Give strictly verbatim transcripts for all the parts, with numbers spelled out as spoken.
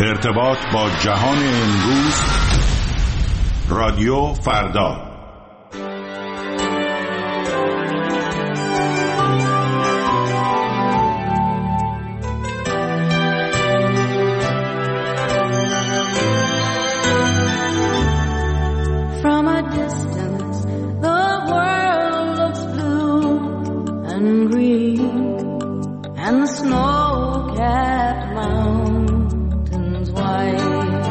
ارتباط با جهان امروز. رادیو فردا. From a distance, the world looks blue and green, and the snow-capped mountains white.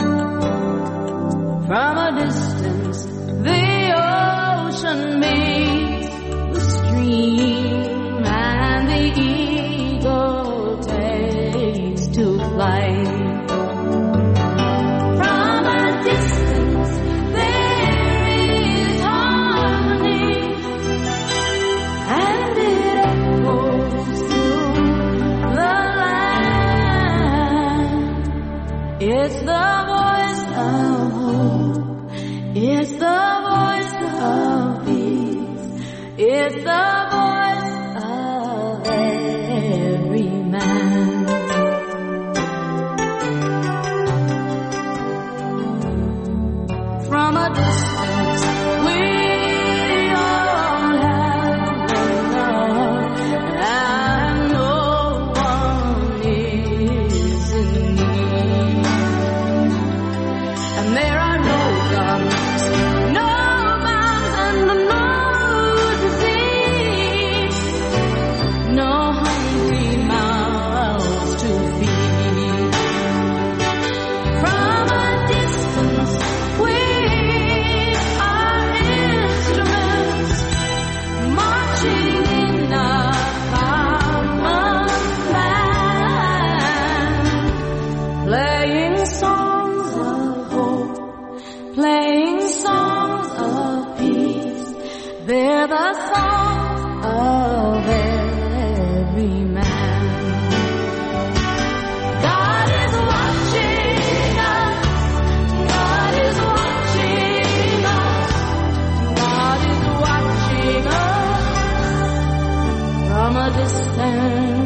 From a distance, the ocean meets the stream, and the eagle takes to flight. It's the voice of hope. It's the voice of peace. It's the voice of every man. From a distance, we all have enough, and no one is in need. And there are no guns, no bombs, and no disease, no hungry mouths to feed. From a distance, we are instruments marching in a common plan, playing songs of hope, playing songs of peace. They're the songs of every man. God is watching us. God is watching us. God is watching us from a distance.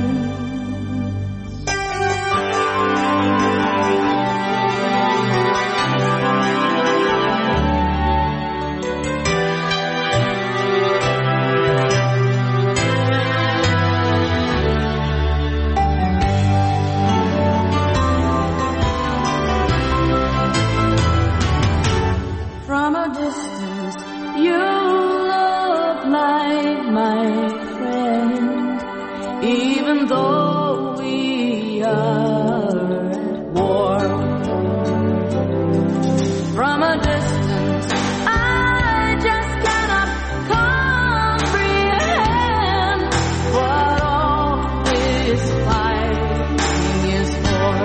From a distance, you look like my friend, even though we are at war. From a distance, I just cannot comprehend what all this fighting is for.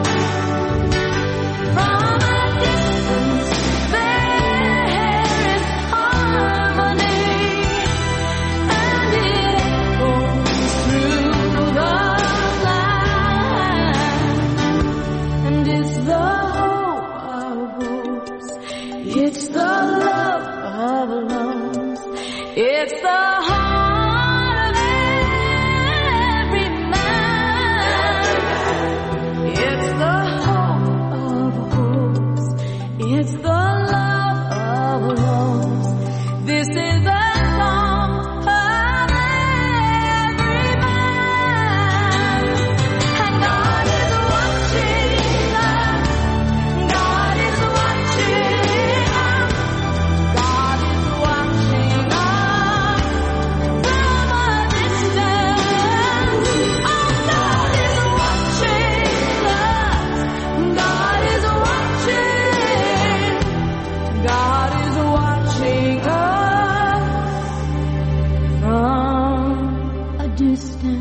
From a distance, there is harmony, and it echoes through the land. And it's the hope of hopes, it's the love of loves, it's the heart of every man. It's the hope of hopes, it's the love of loves. This is the song of every man. And God is watching us. God is watching us. God is watching us from a distance. Oh, God is watching us. God is watching. God is watching us from a distance.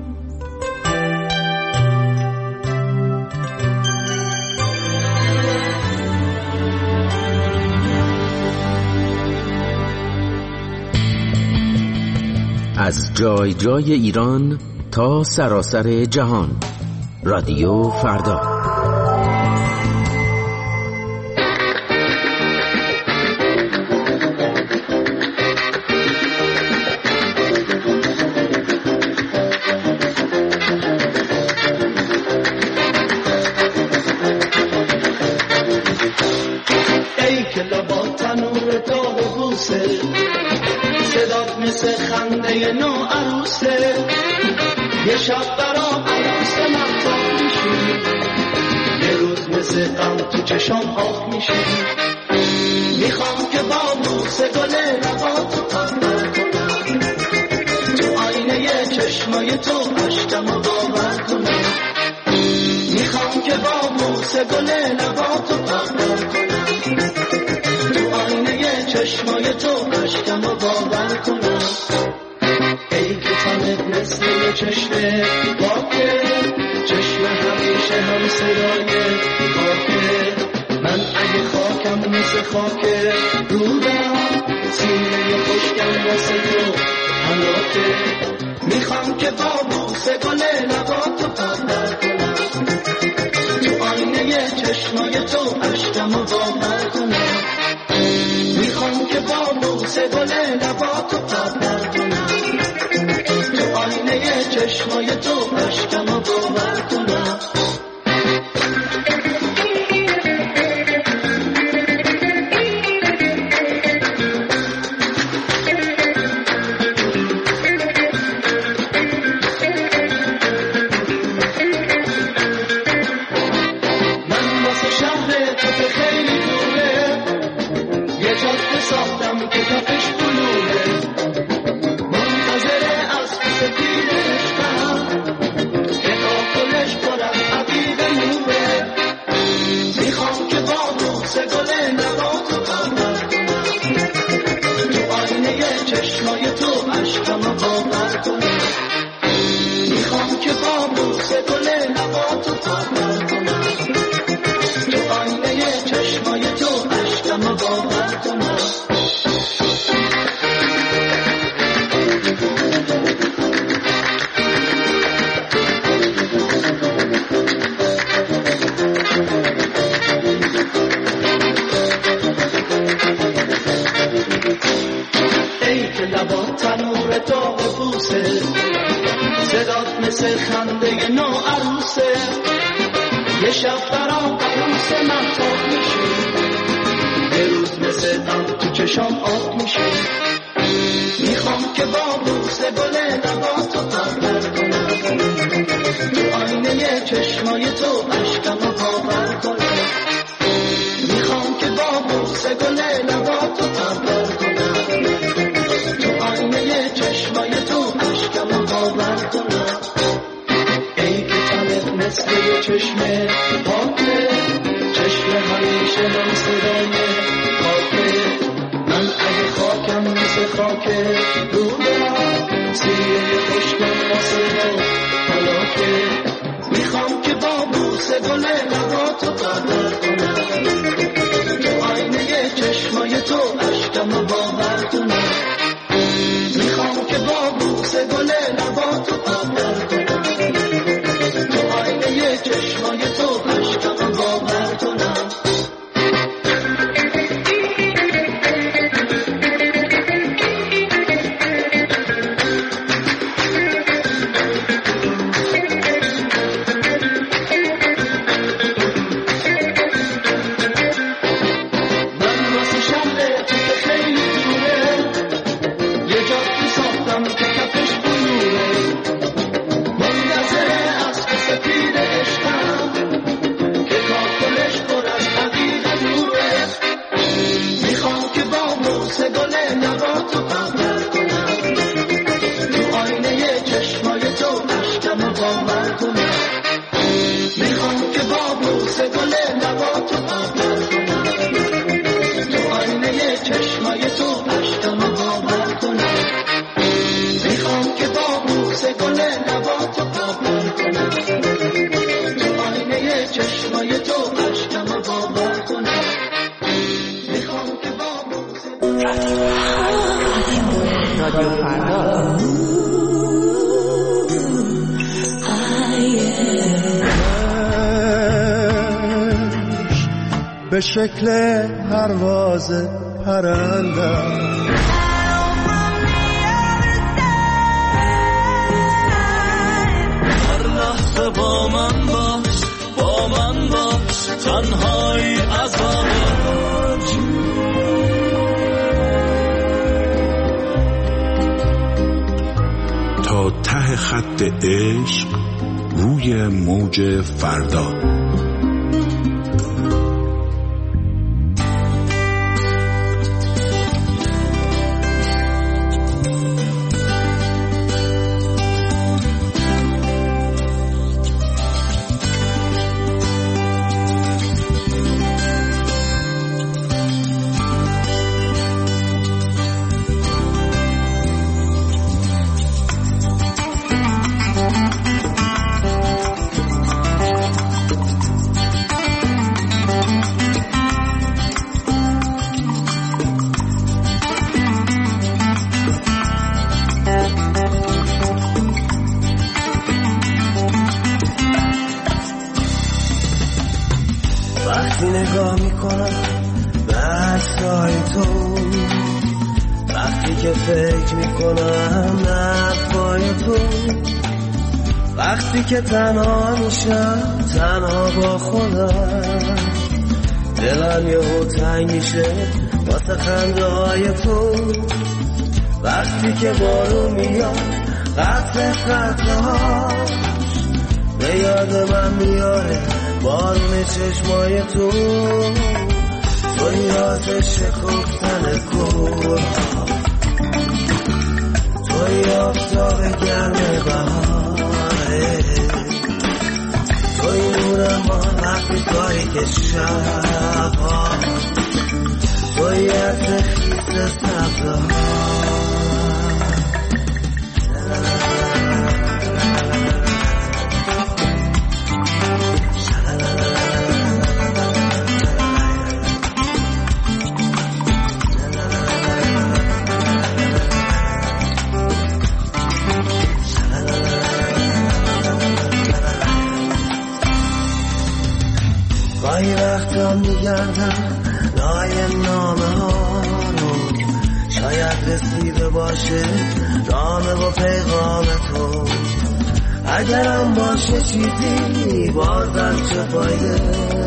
از جای جای ایران تا سراسر جهان. رادیو فردا. بوسه، صدات مثل خنده نو عروسه، یه شب برام عروس مفتاح میشی، یه روز مثل غم تو چشام آب میشی. میخوام که با بوسه گل لباتو پرور کنم، تو آینه چشمای تو عشقمو باور کنم. میخوام که با بوسه گل لباتو پرور کنم، تو آینه چشمای تو عشقمو باور کنم. ای که تنت مثل یه چشمه پاکه، چشم همیشه هم صدای خاکه. من اگه خاکم مثل خاکه رودم، سینه خشکم واسه تو حلاکه. میخوام که با بوسه گل لباتو پرور کنم، تو آینه چشمای تو عشقمو باور کنم. میخوام که با بوسه گل لباتو پرور کنم، تو آینه چشمای تو عشقمو باور کنم. به شکل پرواز پرنده هر لحظه با من باش، با من باش، تنهایی عذاب خط عشق روی موج فردا. وقتی نگاه میکنم به عکسای تو، وقتی که فکر میکنم نفای تو، وقتی که تنها میشم تنها با خودم، دلم یهو تنگ میشه واسه خنده های تو، وقتی که بارون میاد قطع قطع هاش به یاد من میاره بارون چشمای تو، تو یاد شکفتن گل‌ها، تو آفتاب گرم بهاره، توی نور ما وقتی تاریک شب‌ها، توی عطر خیس سبزه‌ها. گاهی وقتا میگردم لای نامه ها رو، شاید رسیده باشه نامه و پیغام تو، اگرم باشه چیزی بازم چه فایده،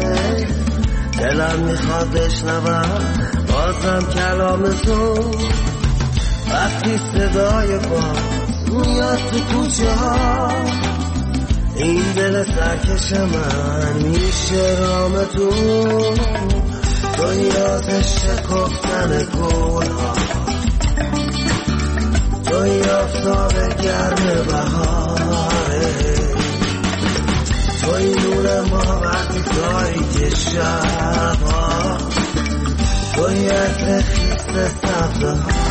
دلم میخواد بشنوم بازم کلام تو، وقتی صدای باز میاد تو کوچه ها، این دل سرکش من میشه رام تو، تو یاد شکفتن گل‌ها، تو آفتاب گرم بهاره، توی نور ما وقتی تاریک شب‌ها، توی عطر خیس سبزه‌ها.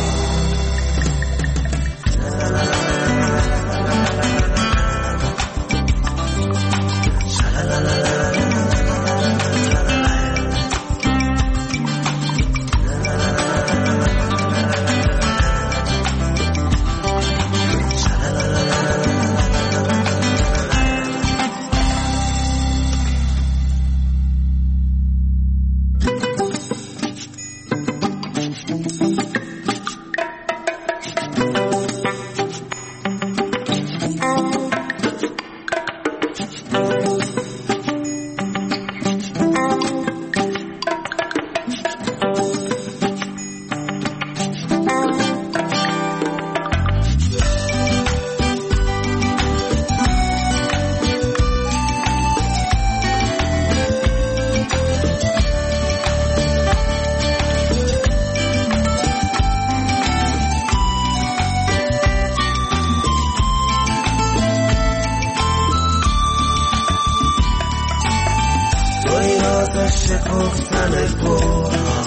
شکفتن گل‌ها،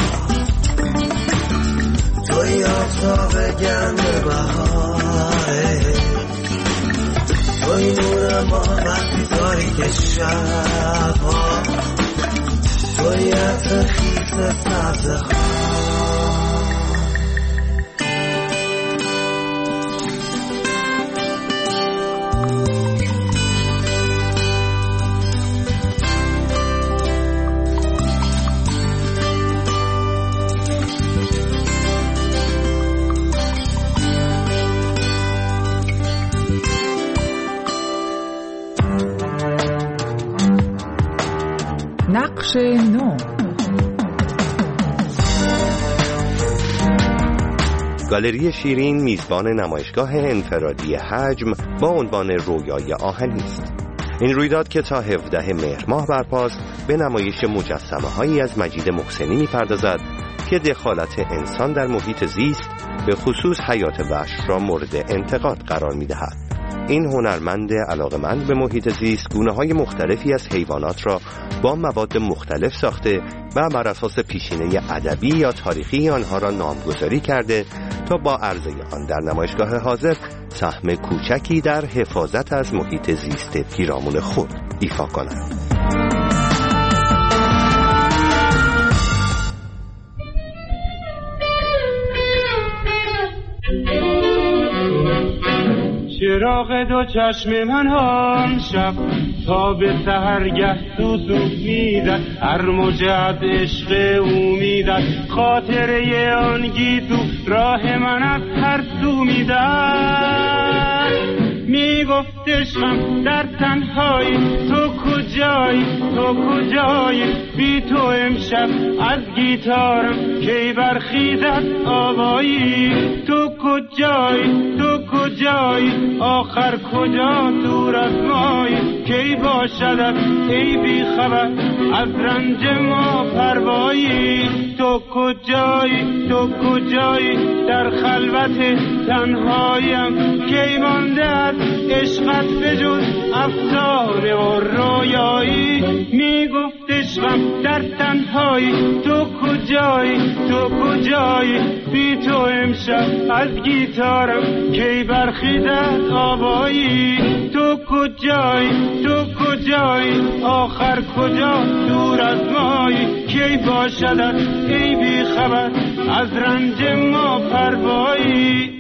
توی آفتاب گرم بهاره، توی نور ما وقتی تاریک شب‌ها، توی عطر خیس سبزه‌ها. نقش نو. گالری شیرین میزبان نمایشگاه انفرادی حجم با عنوان رویای آهنی است. این رویداد که تا هفدهم مهر ماه برپاست به نمایش مجسمه هایی از مجید محسنی می‌پردازد که دخالت انسان در محیط زیست به خصوص حیات وحش را مورد انتقاد قرار می‌دهد. این هنرمند علاقه‌مند به محیط زیست گونه‌های مختلفی از حیوانات را با مواد مختلف ساخته و بر اساس پیشینه ادبی یا تاریخی آنها را نامگذاری کرده تا با عرضه آن در نمایشگاه حاضر سهم کوچکی در حفاظت از محیط زیست پیرامون خود ایفا کند. چراغ دو چشم من آن شب تا به سحرگه سوسو میزد، هر موجه از عشق او میزد، خاطره آن گیسو راه من از هر سو میزد. میگفت عشقم در تنهایی تو کجایی، تو کجایی، بی تو امشب از گیتارم کی برخیزد آوایی. تو کجایی، تو کجایی، آخر کجا دور از مایی، کی باشدت ای بی خبر از رنج ما پروایی. تو کجایی، تو کجایی، در خلوت تنهاییم کی مانده از عشقت بجز افسانه و رویایی. میگفت عشقم در تنهایی تو کجایی، تو کجایی، بی تو امشب از گیتارم کی برخیزد آوایی. تو کجایی، تو کجایی، آخر کجا دور از مایی، کی باشدت ای بی خبر از رنج ما پروایی.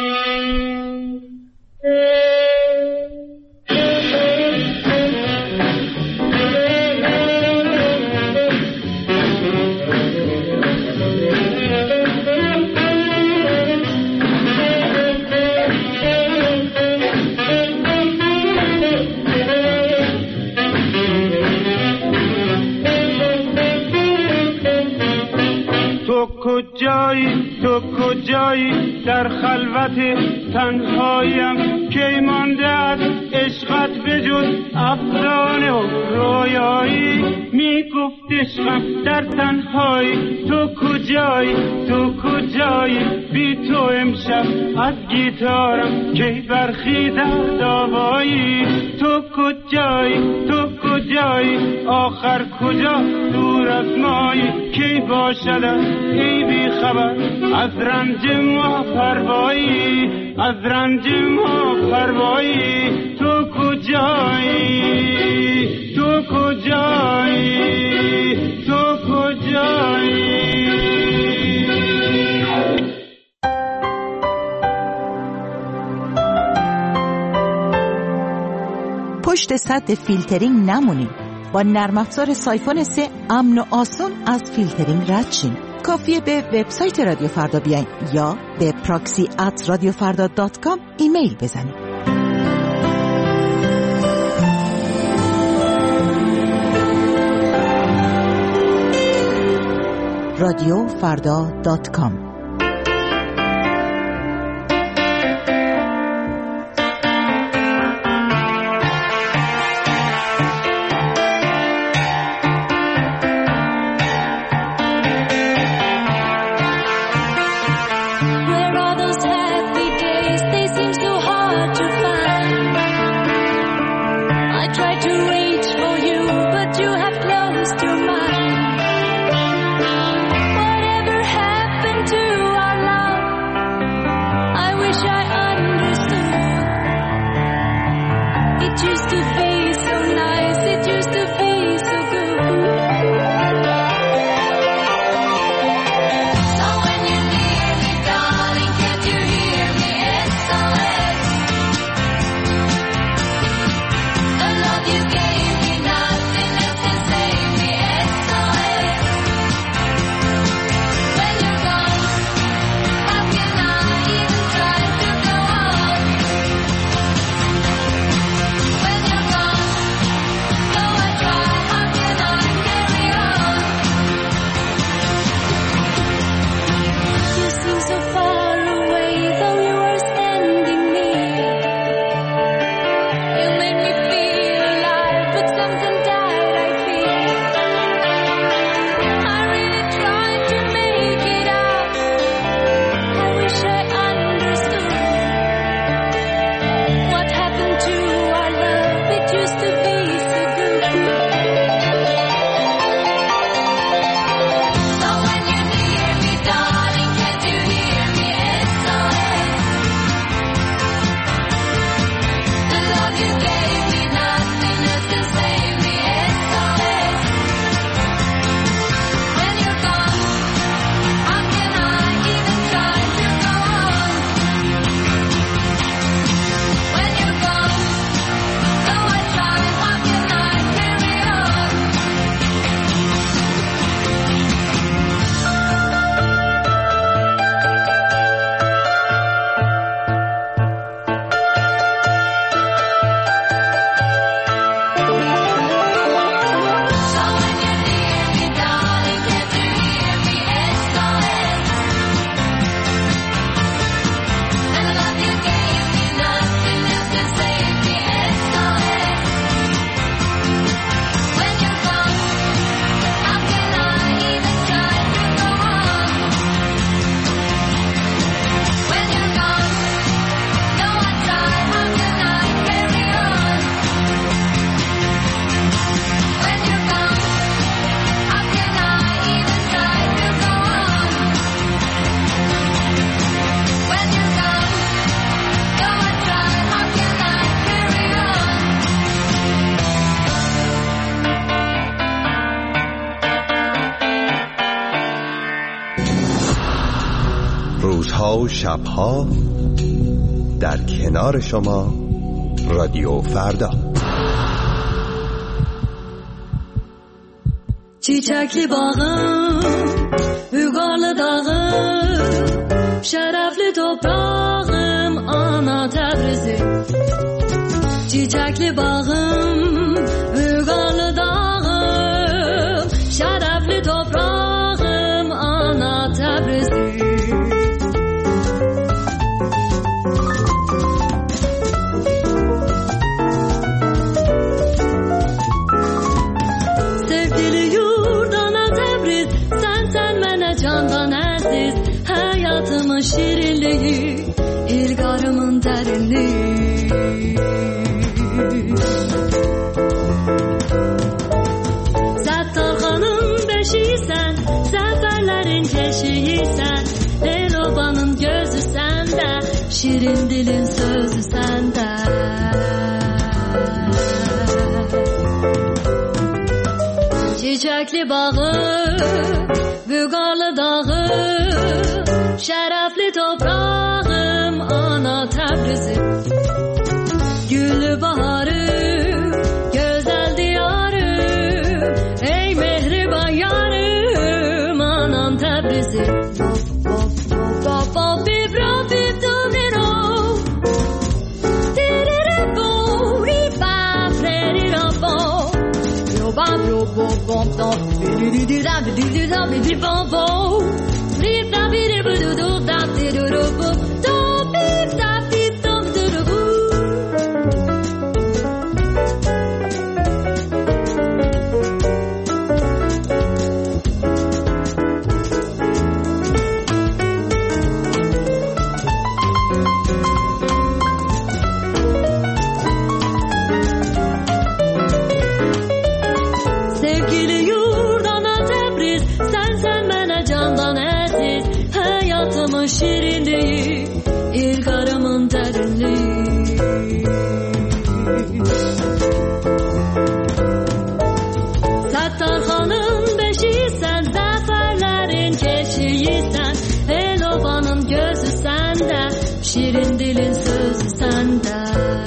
کجایی، تو کجایی، در خلوت تنهاییم کی مانده از عشقت بجز افسانه و رویایی. میگفت عشقم در تنهایی تو کجایی، تو کجایی، بی تو امشب از گیتارم کی برخیزد آوایی. تو کجایی، تو کجایی، آخر کجا دور از مایی، کی باشدت ای بی خبر از رنج ما پروایی، از رنج ما پروایی. تو کجایی، تو کجایی، تو کجایی. پشت سد فیلترینگ نمونید. با نرم افزار سایفون سه امن و آسان از فیلترینگ رد شین. کافیه به وبسایت رادیو فردا بیاین یا به پراکسی ات رادیو فردا دات کام ایمیل بزنید. رادیو فردا دات کام. Whatever happened to روزها و شبها در کنار شما رادیو فردا. Çiçekli bağım, Ügarlı dağım, şerefli toprağım, ana Tebrizim. Çiçekli bağım, Ügarlı dağım, şerefli toprağım, ana Tebrizim. Hayatımın şirinliği, ilgarımın derinliği. Settarhan'ın beşiysen, zaferlerin keşiysen, Elobanın gözü sende, şirin dilin sözü sende. Çiçekli bağı, Bügarlı dağı, şerefli toprağım, ana Tebrizim. Güllü baharım, güzel diyarım, ey mehriban yarım, anam Tebrizim. Şirinliği, ilgarımın derinliği. Settarhan'ın beşiysen, zaferlerin keşiysen, Elobanın gözü sende, şirin dilin sözü sende.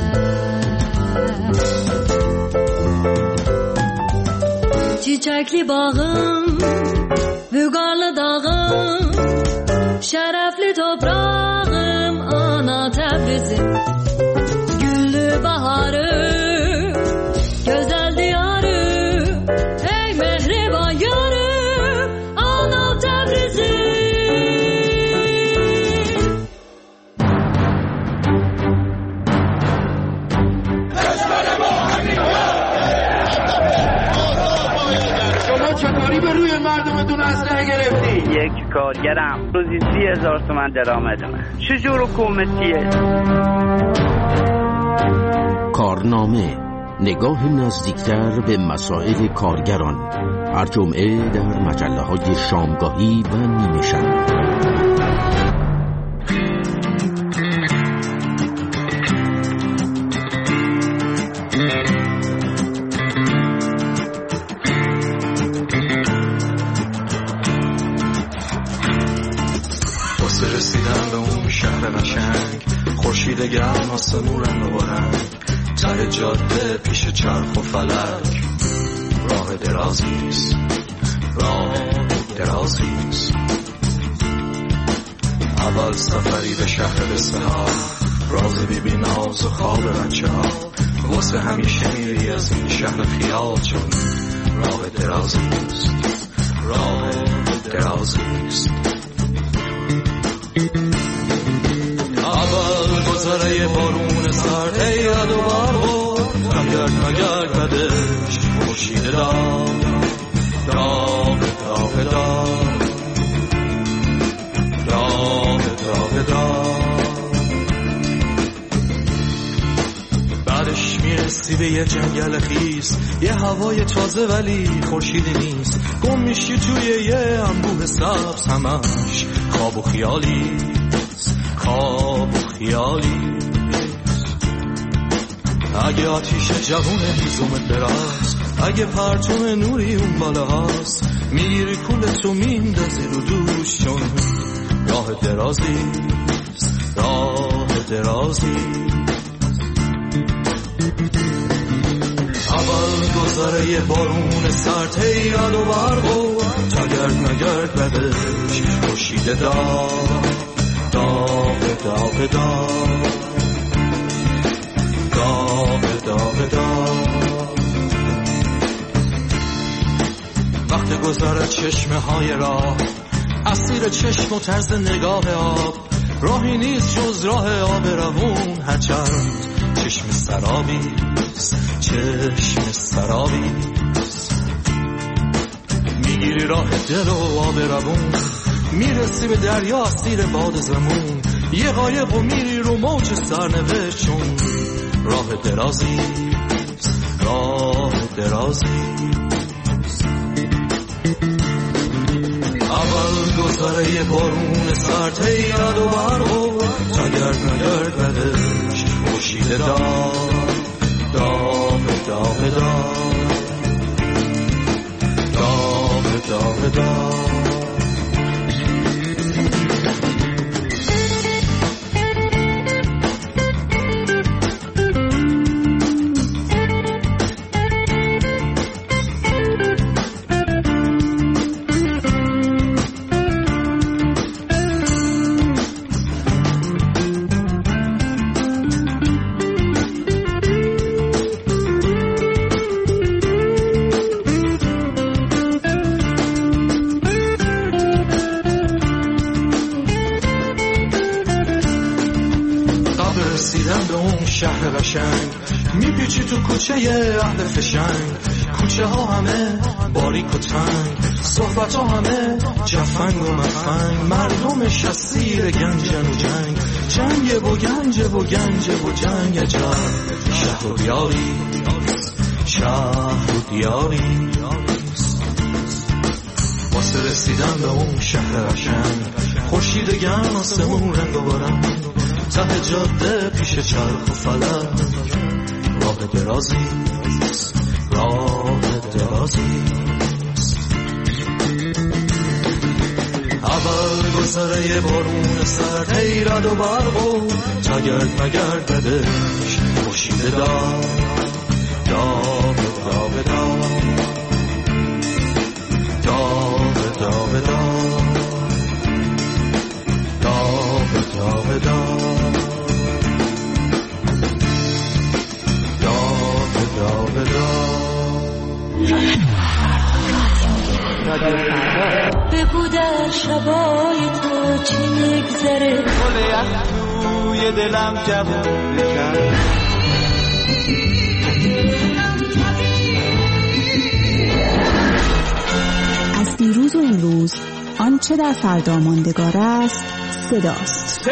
Çiçekli bağım, Bügarlı dağım, şerefli toprağım, ana Tebrizim. Güllü baharım, güzel diyarım, ey mehriban yarım, ana Tebrizim. شما چطوری به روی مردمتون اسلحه گرفتی؟ یک کارگرم روزی سی هزار تومن درآمدمه. چجور حکومتیه؟ کارنامه، نگاه نزدیکتر به مسائل کارگران، هر جمعه در مجله های شامگاهی و نیمه شب. رسیدن به اون شهر قشنگ، خورشید گرم آسمون رنگ و رنگ، ته جاده پیش چرخ و فلک، راه درازیست، راه درازیست. اول سفری به شهر بسها، راز بی بی ناز و خواب بچه ها، واسه همیشه میری از این شهر خیال، چون راه درازیست، راه درازیست. اول گذره بارون سرد هیرد و بربار، نگرد نگرد بدش خورشید داغ داغ داغ داغ داغ داغ داغ. بعدش میرسی به یه جنگل خیس، یه هوای تازه ولی خورشیدی نیست، گم میشی توی یه انبوه سبز، همش خواب و خیالی، خواب و خیالی. اگه آتیش جوون هیزومت براست، اگه پرتون نوری اون بالا هست، میگیری کولتو میندازی رو دوش، چون راه درازی راه درازی اول گذره بارون سرد هیرد و برق و تگرد مگرد بدش خورشید داغ داغ داغ داغ داغ داغ داغ وقت گذر چشمه های راه اسیر چشم و طرز نگاه آب راهی نیست جز راه آب روون هرچند چشم سرابی چشم سرابی میگیری راه دل و آب روون میرسی به دریا اسیر باد زمون یه قایق و میری رو موج سرنوشت چون راه درازی راه درازی اول گذره بارون سرد هیرد و برق و تگرد مگرد بدش خورشید داغ داغ داغ داغ داغ داغ داغ شهر قشنگ میپیچی تو کوچه اهل فشنگ کوچه ها همه باریک و تنگ صحبت ها همه جفنگ و مفنگ مردمش اسیر گنجن و جنگ جنگ و گنج و گنج و جنگ عجب شهر و دیاری شهر و دیاری واسه رسیدن به اون شهر قشنگ خورشید گرم آسمون رنگ و برنگ ته جاده پیش چرخ و فلک راه درازی راه درازی اول گذره بارون سرد هیرد و برق و تگرد مگرد بدش خورشید داغ داغ داغ داغ داغ داغ داغ داغ داغ داغ بگو در شبای تو چی میگذره گل یخ توی دلم جوون بکن از دیروز و امروز آنچه در فردا ماندگار است صداست.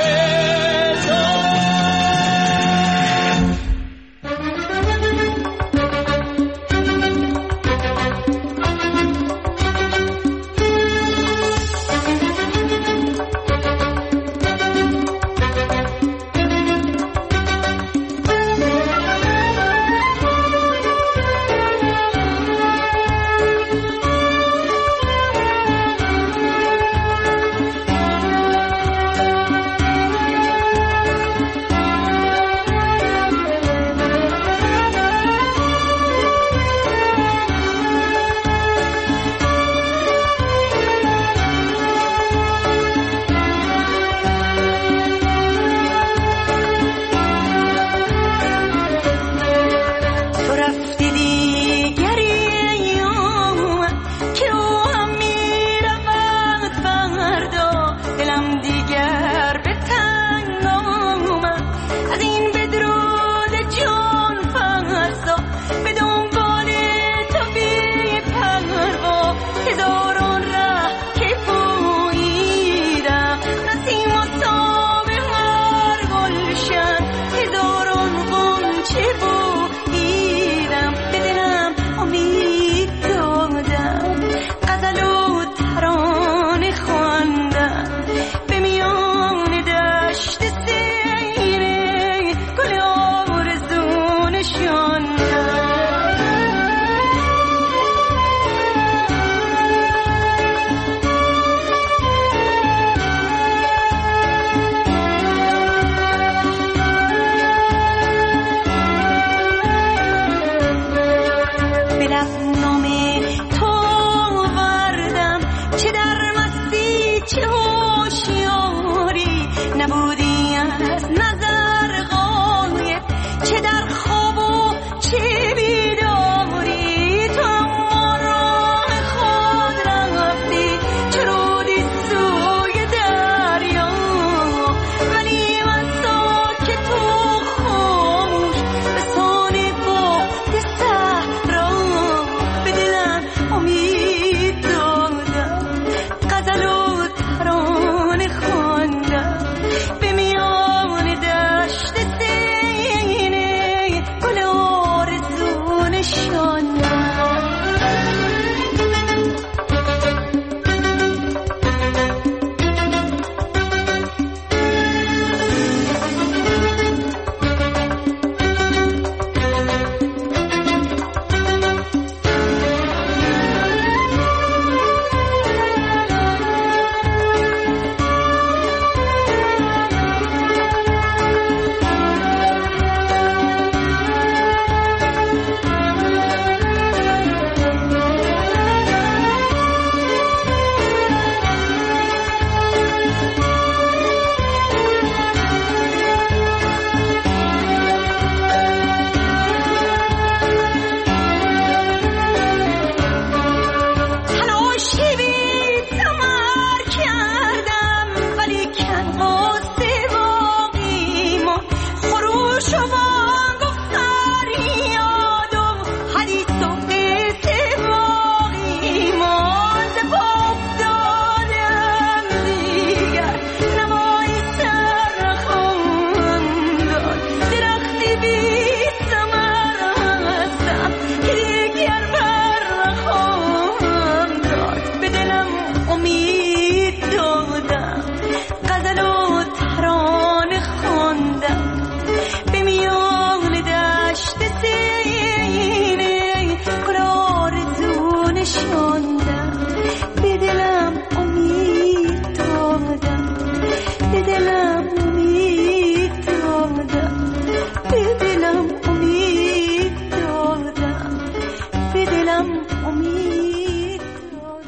نشاندم، به دلم امید دادم، به دلم امید دادم، به دلم امید دادم، به دلم امید دادم.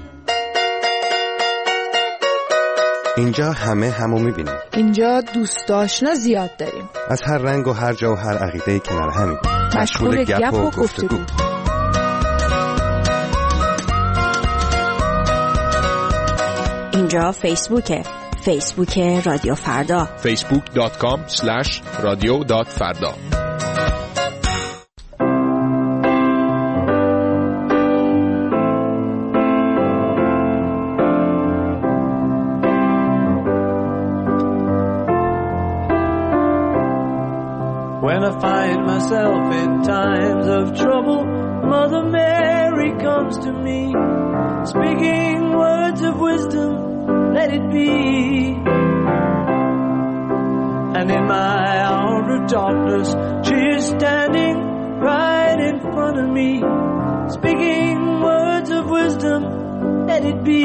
اینجا همه همو میبینیم. اینجا دوست آشنا زیاد داریم. از هر رنگ و هر جا و هر عقیده کنار همیم. مشغول گپ و گفتگو. اینجا فیسبوکه. فیسبوک رادیو فردا. فیسبوک دات کام اسلش رادیو دات فردا. When I find myself in times of trouble, Mother Mary comes to me, speaking words of wisdom, let it be. And in my hour of darkness, she is standing right in front of me, speaking words of wisdom, let it be.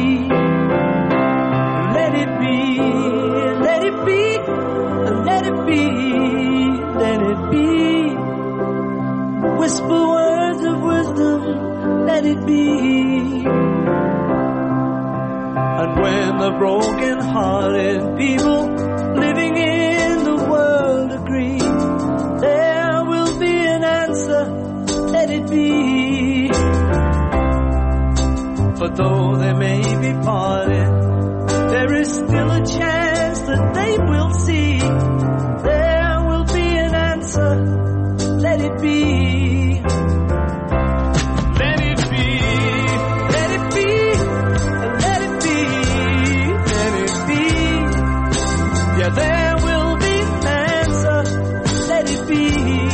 Let it be, let it be, let it be. Let it be. Whisper words of wisdom, let it be. And when the broken-hearted people living in the world agree, there will be an answer, let it be. For though they may be parted, there is still a chance that they will see. Let it be. Let it be. Let it be. Let it be. Let it be. Yeah, there will be an answer. Let it be.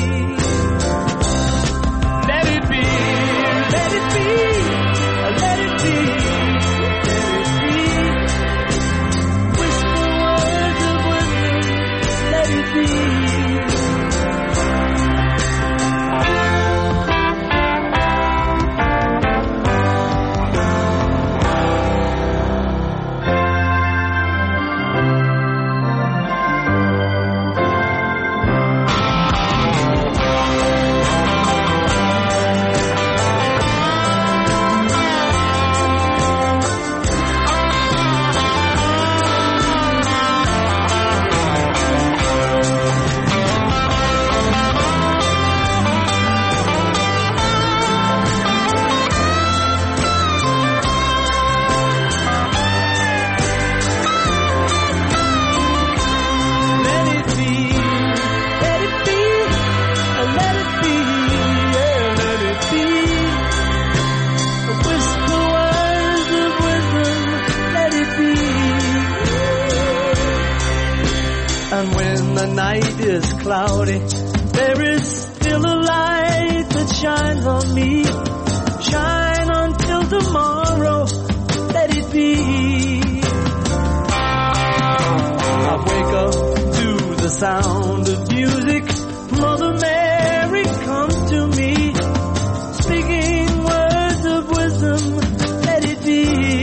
Let it be. Let it be. Let it be. Let it be. Whisper words of wisdom. Let it be. And when the night is cloudy, there is still a light that shines on me. Shine until tomorrow, let it be. I wake up to the sound of music. Mother Mary comes to me, speaking words of wisdom, let it be.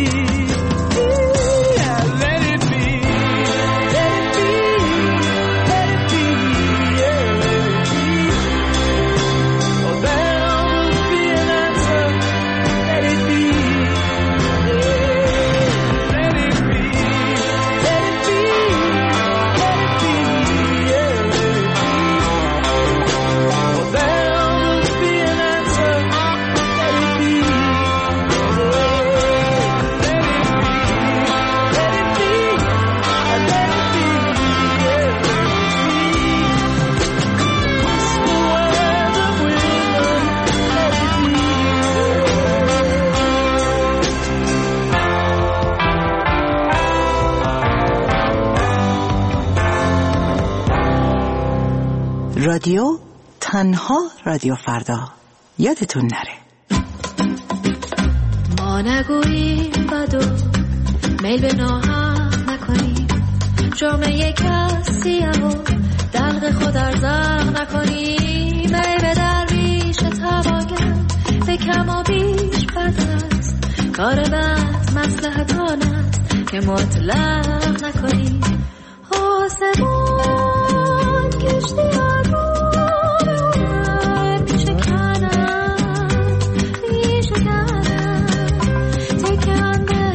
رادیو تنها رادیو فردا، یادتون نره. ما نگوییم بدو میل به ناحق نکنیم، جامعه کسیم و دلق خود ارزاق نکنیم. ای به درویش تواگر به کم و بیش بدن، کار بعد مصلحتان است که مطلق نکنی. آسمان کشتی آروم میشه کنم میشه کنم تکم به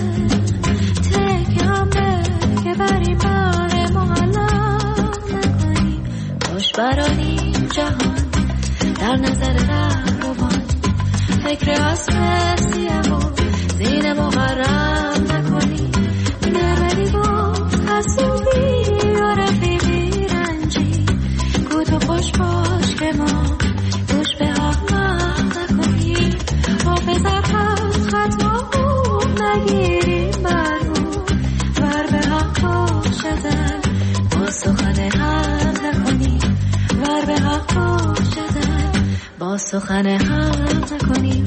تکم به که بری باره معلق نکنی. خوش برانی جهان در نظر رهروان فکر اسم سیاه و زین مغرم نکنی. نروی با حسوبی و رفیقی رنجی گوت و خوش باش که ما گوش به احمق نکنی. حافظت هم خطا خوب نگیریم بر رو ور به حق باشدن با سخن هم نکنی. ور به حق باشدن با سخن هم نکنی.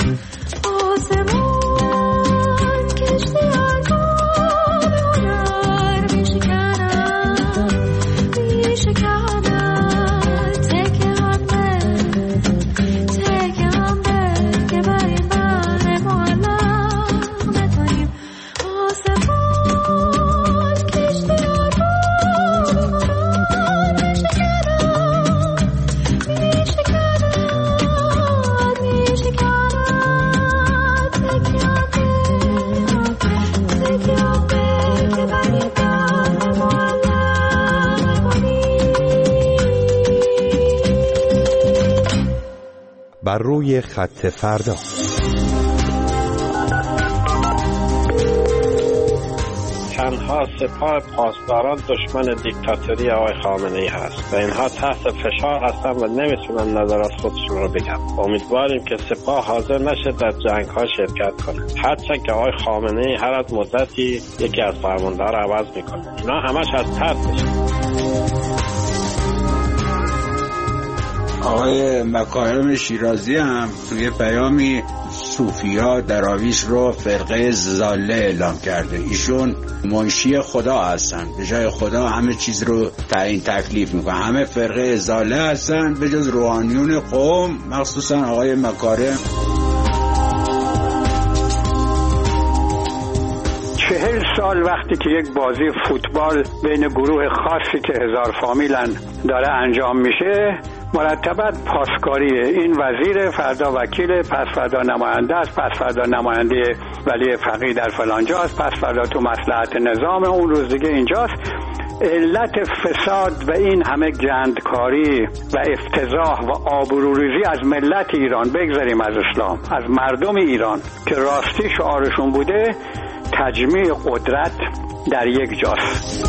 آسمان کشتی آگاه به هنر میشه کنم میشه کنم تکه هم به تکه هم به که بریم بره معلق نکنیم. آسمان کشتی آگاه به هنر میشه کنم میشه کنم میشه کنم تکه هم به تکه هم به که بریم بره معلق نکنیم. بر روی خط فردا. تنها سپاه پاسداران دشمن دیکتاتوری آقای خامنه‌ای هست و اینها تحت فشار هستن و نمیتونن نظرات خودشون رو بگن. امیدواریم که سپاه حاضر نشه در جنگ ها شرکت کنه، هرچند که آقای خامنه‌ای هر از مدتی یکی از فرمانده‌ها رو عوض میکنه. اینا همش از ترسش. آقای مکارم شیرازی هم توی پیامی صوفیا دراویش رو فرقه ضاله اعلام کرده. ایشون منشی خدا هستن، به جای خدا همه چیز رو تعیین تکلیف میکنن. همه فرقه ضاله هستن به جز روحانیون قوم، مخصوصا آقای مکارم. چهل سال وقتی که یک بازی فوتبال بین گروه خاصی که هزار فامیلن داره انجام میشه، مرتباً پاسکاری این وزیر، فردا وکیل، پس فردا نماینده است، پس فردا نماینده ولی فقیه در فلان جا است، پس فردا تو مصلحت نظام، اون روز دیگه اینجاست. علت فساد و این همه گندکاری و افتضاح و آبروریزی از ملت ایران، بگذاریم از اسلام، از مردم ایران که راستی شعارشون بوده تجمیع قدرت در یک جاست.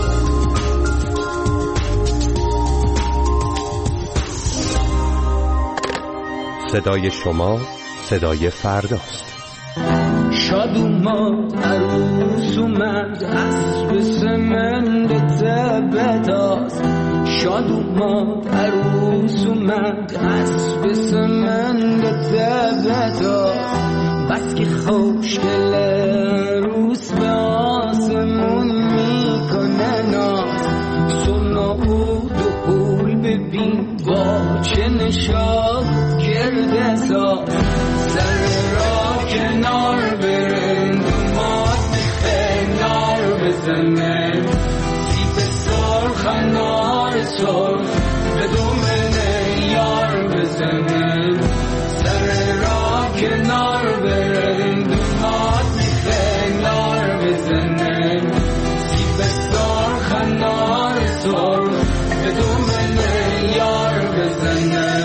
صدای شما صدای فرداست. شاد اومد عروس اومد اسب سمند تبتاست. شاد اومد عروس اومد اسب سمند تبتاست. بس که خوشگل عروس به آسمون میکنه ناز. سنا بود و قول ببین با چه نشاد کرده ساز. سر را کنار برن دومات میخه نار بزنه. سیب سرخ نار سرخ به دومنه یار بزنه. سر را کنار برن دومات میخه نار بزنه. سیب سرخ نار سرخ به دومنه یار بزنه.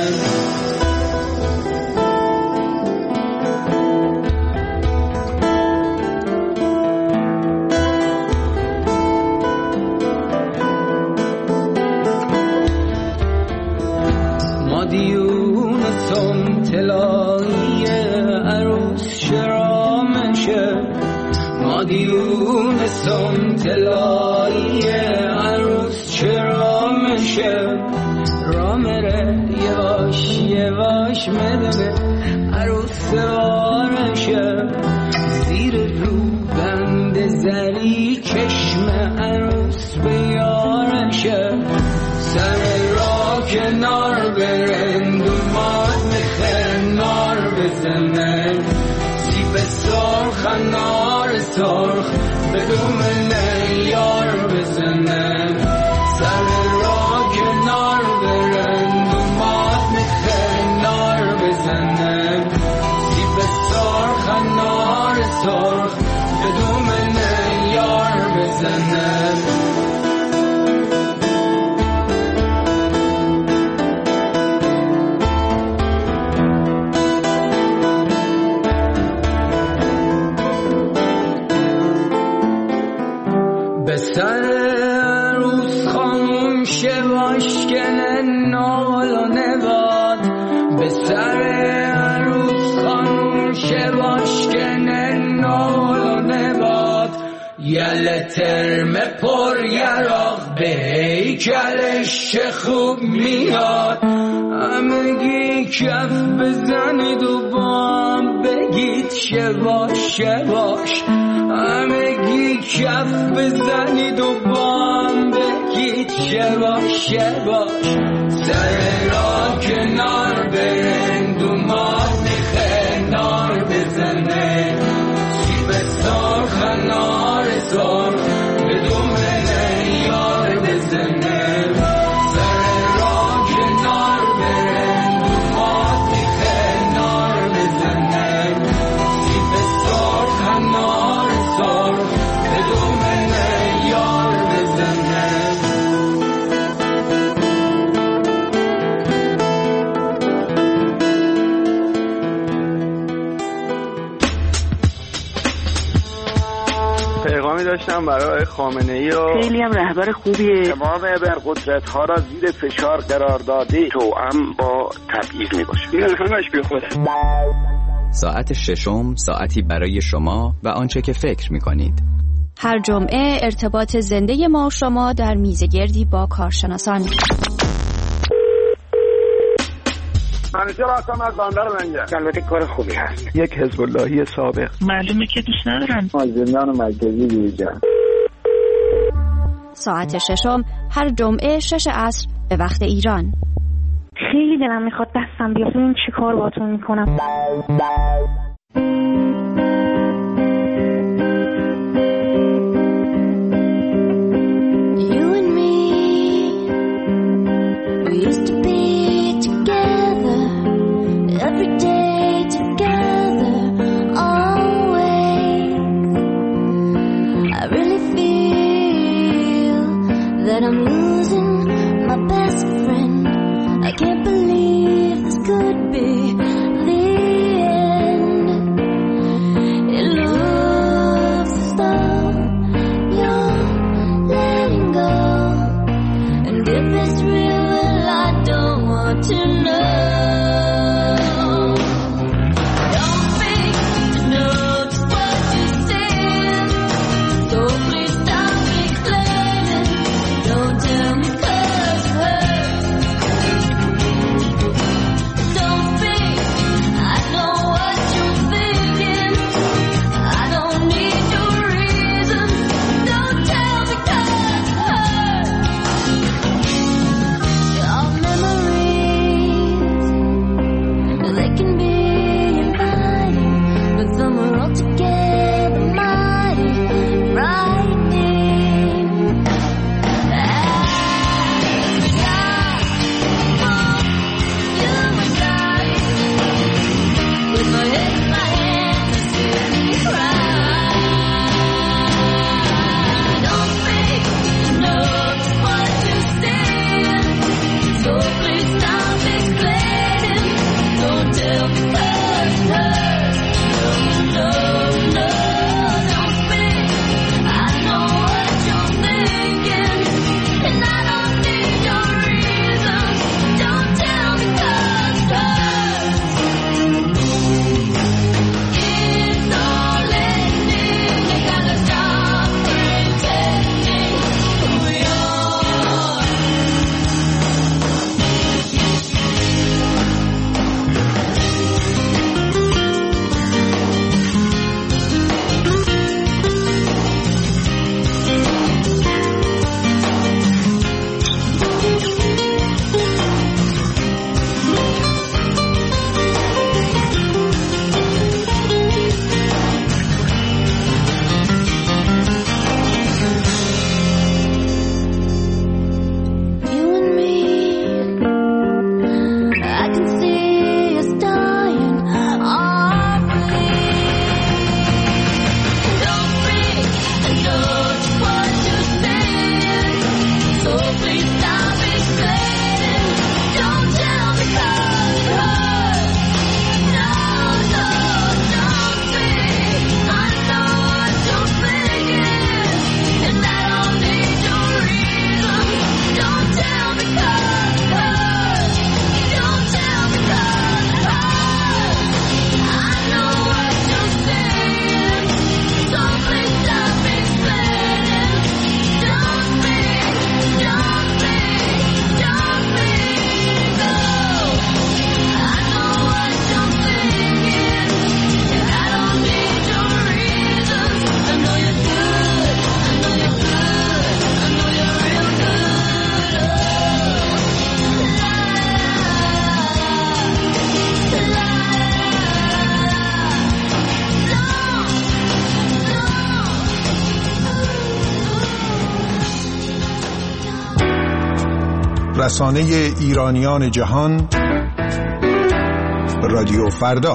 مادیون سم تلایی عروس شرامشه. مادیون سم تلایی عروس شرامشه. رامره یواش یواش مدنه عروس سوارشه. زیر رو بند زری چشم عروس بیارشه. سر را کنار برن دومات میخه نار بزنه. سیب سرخ سرخ انار سرخ به دامن یار بزنه سر را کنار برن دومات میخه نار بزنه سیب سرخ انار سرخ به دامن یار بزنه به سر روز خاموش باشکن نال و نباد به سر روز خاموش باشکن نال و نباد یل ترم پر یراق به هیکلش چه خوب میاد همگی کف بزنید و با هم بگید شباش شباش همگی کف بزنید و با هم بگید شباش شباش سر را کنار برن دومات میخه نار بزنه سیب سرخ انار سرخ به دومن یار بزنه سر را کنار برن دومات میخه نار بزنه سیب سرخ انار سرخ به دومن یار بزنه پیغامی داشتم برای خامنه‌ای و خیلی هم رهبر خوبیه. تمام ابرقدرت ها را زیر فشار قرار داده توأم با تبعیض میباشه. این همش بی خوده. ساعت ششم ساعتی برای شما و آنچه که فکر میکنید. هر جمعه ارتباط زنده ما و شما در میزگردی با کارشناسان. منیجر هستم از بندر منجر. البته کار خوبی هست. یک حزب اللهی سابق. معلومه که دوست ندارن. از زندان مرکزی بیرون. ساعت ششم هر جمعه شش عصر به وقت ایران. خیلی دلم میخواد دستم بیاد ببین چی کار باهاتون میکنم. I'm losing my best friend. I can't believe this could be the end. It looks as though you're letting go, and if it's real, well, I don't want to know. Don't think to know just what you're saying, so please stop explaining. Don't tell me 'cause it hurts. Don't think I know what you're thinking. I don't need your reasons. Don't tell me 'cause it hurts. Your memories, they can be inviting, but some are altogether mighty frightening. With my head in my hands, you see me cry. Don't think you know just what you're saying, so please stop explaining. Don't tell me 'cause it hurts. No, no, no. رسانه ایرانیان جهان، رادیو فردا.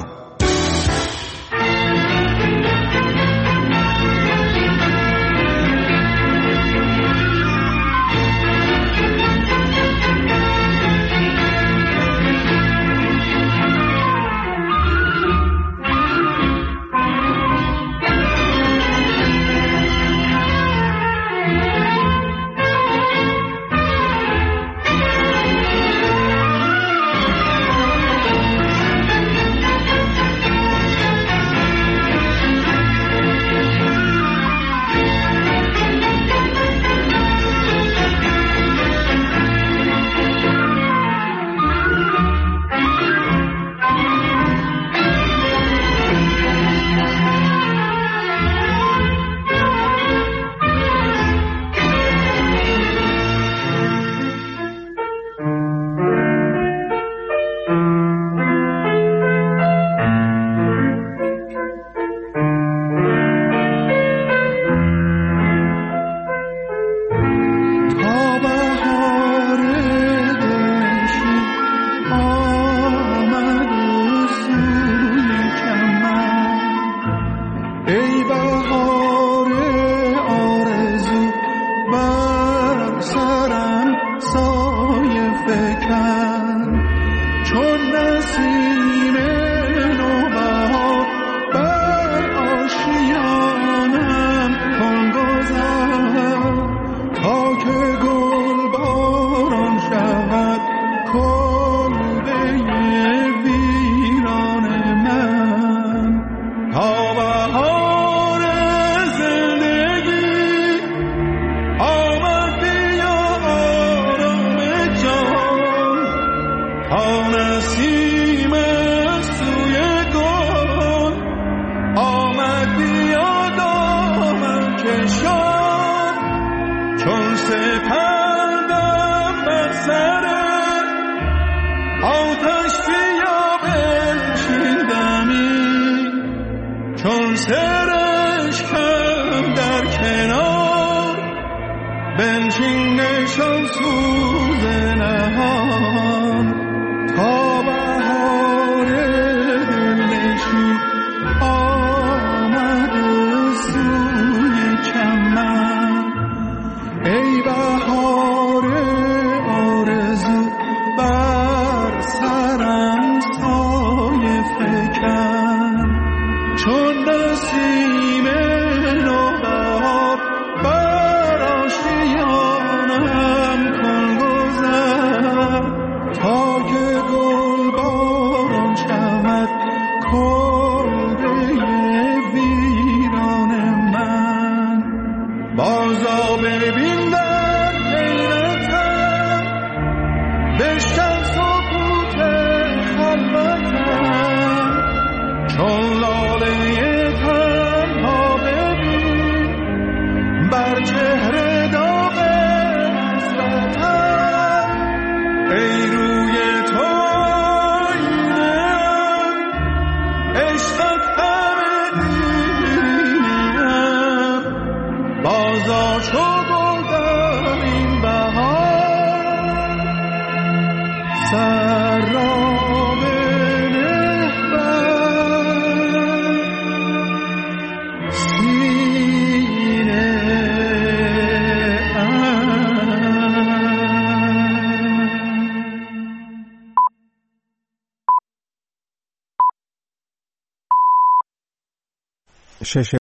شش